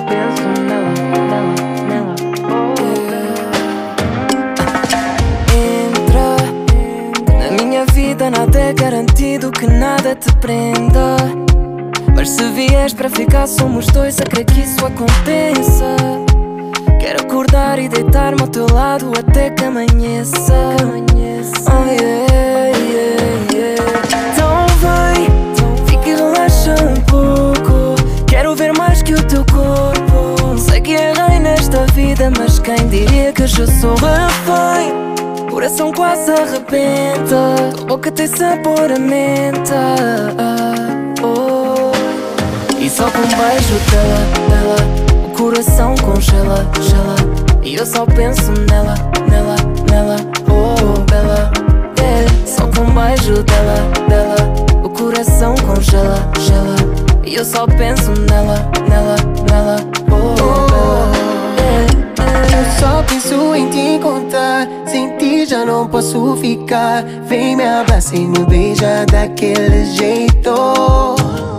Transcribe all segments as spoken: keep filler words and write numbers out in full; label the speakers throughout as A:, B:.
A: penso nela, nela, nela.
B: Entra na minha vida, nada é garantido, que nada te prenda. Mas se vies para ficar, somos dois, a crer que isso aconteça. Quero acordar e deitar-me ao teu lado até que amanheça. Oh yeah, yeah, yeah. Então vem, fica e relaxa um pouco. Quero ver mais que o teu corpo. Sei que errei nesta vida, mas quem diria que já sou refém. Coração quase arrebenta, tua boca tem sabor a menta. Oh. E só com um beijo dela, dela, o coração congela, gela. E eu só penso nela, nela, nela. Oh, bela, yeah. Só com um beijo dela, dela, o coração congela, gela. E eu só penso nela, nela, nela. Oh, bela, yeah.
C: Eu só penso em te encontrar, sem ti já não posso ficar. Vem me abraçar e me beija daquele jeito.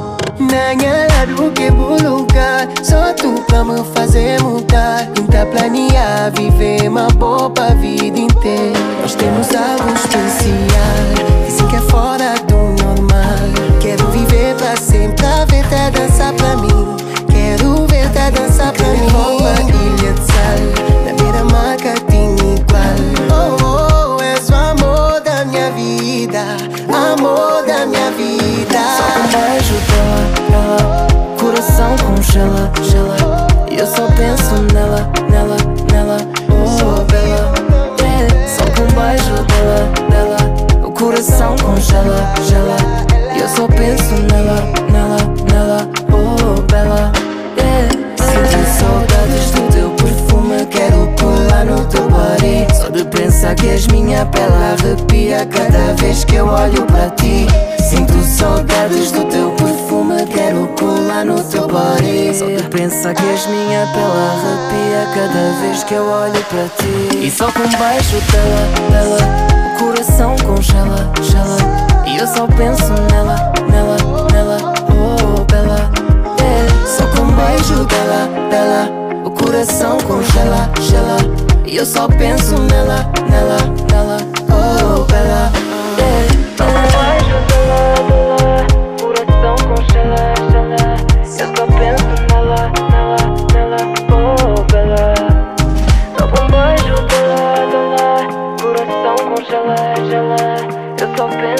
C: Nanha lado que bom lugar, só tu pra me fazer mudar. Então planear, viver uma boa vida inteira. Nós temos algo especial, dizem que é fora do normal. Quero viver pra sempre, pra ver-te dançar pra mim. Quero ver-te dançar pra mim. Roupa, ilha de sal, na beira-mar tinha igual. Oh, oh, és o amor da minha vida, amor da minha vida.
B: Só com um beijo dela, dela, coração congela, gela. E eu só penso nela, nela, nela. Oh, bela, yeah. Só com um beijo dela, dela, o coração congela, gela. E eu só penso nela, nela, nela. Oh, bela, yeah. Sinto saudades do teu perfume, quero pular no teu body. Só de pensar que és minha pele arrepia cada vez que eu olho para ti. Sinto saudades do teu perfume, quero colar no teu body. Só de pensar que és minha pele arrepia cada vez que eu olho para ti. E só com um beijo dela, dela, o coração congela, gela. E eu só penso nela, nela, nela. Oh, bela, yeah. Só com um beijo dela, dela, o coração congela, gela. E eu só penso nela, nela, nela. Oh, bela, yeah.
A: Só com um beijo dela, dela, coração congela, gela. Eu só penso nela, nela, nela. Oh, bela. Só com um beijo dela, dela, coração congela, gela. Eu só penso